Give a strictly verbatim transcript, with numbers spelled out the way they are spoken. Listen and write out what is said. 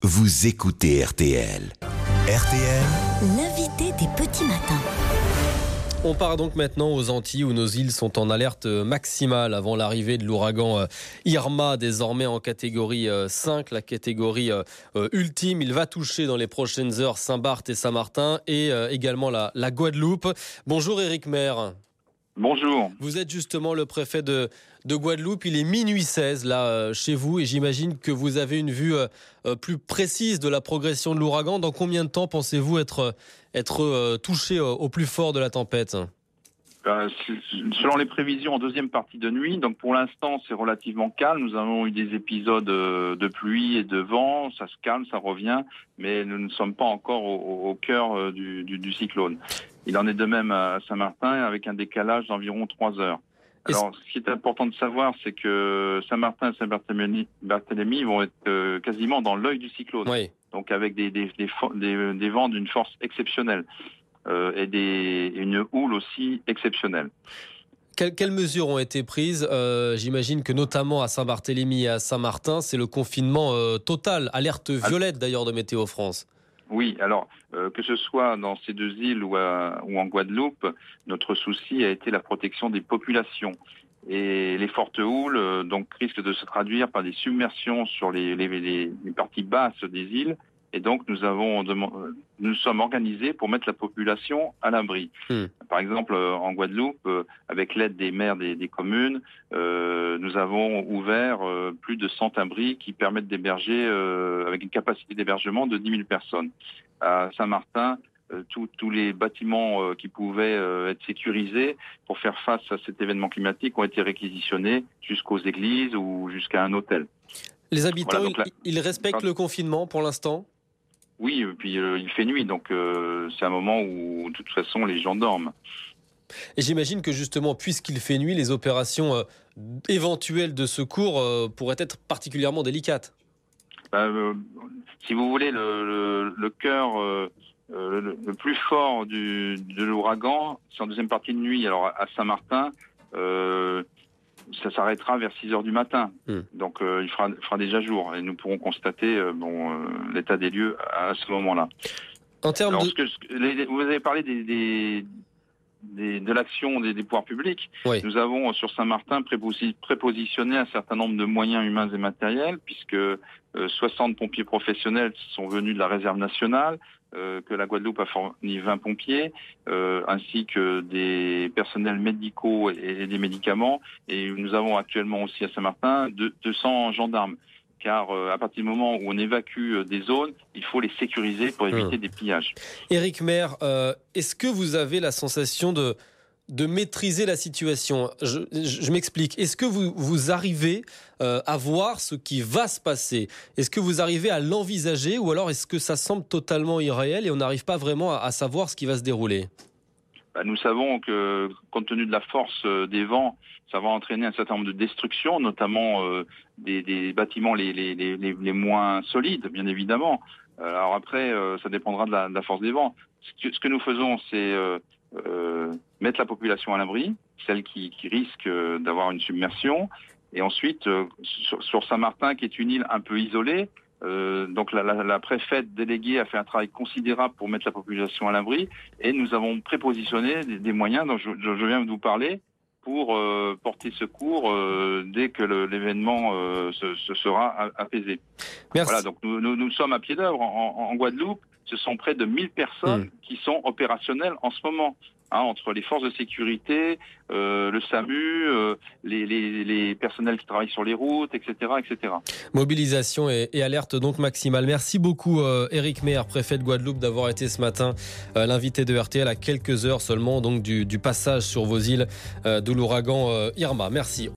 vous écoutez R T L. R T L, l'invité des petits matins. On part donc maintenant aux Antilles où nos îles sont en alerte maximale avant l'arrivée de l'ouragan Irma, désormais en catégorie cinq, la catégorie ultime. Il va toucher dans les prochaines heures Saint-Barth et Saint-Martin et également la, la Guadeloupe. Bonjour Éric Maire. Bonjour. Vous êtes justement le préfet de, de Guadeloupe. Il est minuit seize là chez vous et j'imagine que vous avez une vue plus précise de la progression de l'ouragan. Dans combien de temps pensez-vous être, être touché au plus fort de la tempête ? euh, Selon les prévisions en deuxième partie de nuit, donc pour l'instant c'est relativement calme. Nous avons eu des épisodes de pluie et de vent, ça se calme, ça revient, mais nous ne sommes pas encore au, au cœur du, du, du cyclone. Il en est de même à Saint-Martin avec un décalage d'environ trois heures. Alors, ce qui est important de savoir, c'est que Saint-Martin et Saint-Barthélemy vont être quasiment dans l'œil du cyclone. Oui. Donc, avec des, des, des, des, des vents d'une force exceptionnelle euh, et des, une houle aussi exceptionnelle. Quelles, quelles mesures ont été prises ? euh, J'imagine que notamment à Saint-Barthélemy et à Saint-Martin, c'est le confinement euh, total. Alerte violette d'ailleurs de Météo France. Oui, alors euh, que ce soit dans ces deux îles ou, à, ou en Guadeloupe, notre souci a été la protection des populations. Et les fortes houles euh, donc risquent de se traduire par des submersions sur les, les, les, les parties basses des îles. Et donc nous avons nous nous sommes organisés pour mettre la population à l'abri. Mmh. Par exemple, en Guadeloupe, avec l'aide des maires des, des communes, euh, nous avons ouvert euh, plus de cent abris qui permettent d'héberger euh, avec une capacité d'hébergement de dix mille personnes. À Saint-Martin, euh, tous les bâtiments euh, qui pouvaient euh, être sécurisés pour faire face à cet événement climatique ont été réquisitionnés jusqu'aux églises ou jusqu'à un hôtel. Les habitants, voilà, là, ils, ils respectent le confinement pour l'instant ? Oui, et puis euh, il fait nuit, donc euh, c'est un moment où, de toute façon, les gens dorment. Et j'imagine que justement, puisqu'il fait nuit, les opérations euh, éventuelles de secours euh, pourraient être particulièrement délicates. Bah, euh, si vous voulez, le, le, le cœur euh, le, le plus fort du, de l'ouragan, c'est en deuxième partie de nuit. Alors à Saint-Martin, euh, ça s'arrêtera vers six heures du matin. Mmh. Donc euh, il fera, fera déjà jour et nous pourrons constater euh, bon, euh, l'état des lieux à, à ce moment-là. En termes Alors, de... ce que, ce que, les, vous avez parlé des, des, des, de l'action des, des pouvoirs publics. Oui. Nous avons sur Saint-Martin préposi, prépositionné un certain nombre de moyens humains et matériels puisque euh, soixante pompiers professionnels sont venus de la réserve nationale. Euh, que la Guadeloupe a fourni vingt pompiers, euh, ainsi que des personnels médicaux et, et des médicaments. Et nous avons actuellement aussi à Saint-Martin deux cents gendarmes. Car euh, à partir du moment où on évacue euh, des zones, il faut les sécuriser pour éviter mmh. des pillages. Éric Maire, euh, est-ce que vous avez la sensation de... de maîtriser la situation? Je, je, je m'explique. Est-ce que vous, vous arrivez euh, à voir ce qui va se passer? Est-ce que vous arrivez à l'envisager ou alors est-ce que ça semble totalement irréel et on n'arrive pas vraiment à, à savoir ce qui va se dérouler? Bah, nous savons que, compte tenu de la force des vents, ça va entraîner un certain nombre de destructions, notamment euh, des, des bâtiments les, les, les, les moins solides, bien évidemment. Alors après, euh, ça dépendra de la, de la force des vents. Ce que, ce que nous faisons, c'est... Euh, Euh, mettre la population à l'abri, celle qui, qui risque euh, d'avoir une submersion, et ensuite euh, sur, sur Saint-Martin, qui est une île un peu isolée, euh, donc la, la, la préfète déléguée a fait un travail considérable pour mettre la population à l'abri, et nous avons prépositionné des, des moyens dont je, je viens de vous parler pour euh, porter secours euh, dès que le, l'événement euh, se, se sera apaisé. Merci. Voilà, donc nous, nous, nous sommes à pied d'œuvre en, en, en Guadeloupe. Ce sont près de mille personnes mmh. qui sont opérationnelles en ce moment, hein, entre les forces de sécurité, euh, le SAMU, euh, les, les, les personnels qui travaillent sur les routes, et cetera, et cetera. Mobilisation et, et alerte donc maximale. Merci beaucoup euh, Éric Maire, préfet de Guadeloupe, d'avoir été ce matin euh, l'invité de R T L à quelques heures seulement donc du, du passage sur vos îles euh, de l'ouragan euh, Irma. Merci.